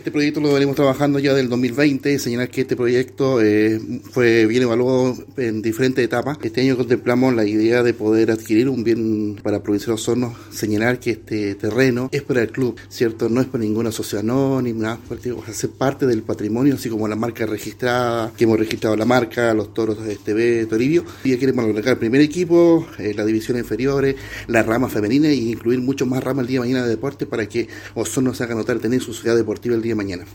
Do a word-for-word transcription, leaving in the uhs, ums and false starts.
Este proyecto lo venimos trabajando ya del dos mil veinte, señalar que este proyecto eh, fue bien evaluado en diferentes etapas. Este año contemplamos la idea de poder adquirir un bien para Provincia de Osorno, señalar que este terreno es para el club, ¿cierto? No es para ninguna sociedad anónima, va a ser parte del patrimonio, así como la marca registrada, que hemos registrado la marca, los toros de T V, Toribio, y ya queremos lograr el primer equipo, eh, las divisiones inferiores, las ramas femeninas e incluir mucho más ramas el día de mañana de deporte para que Osorno se haga notar tener su ciudad deportiva el día de mañana.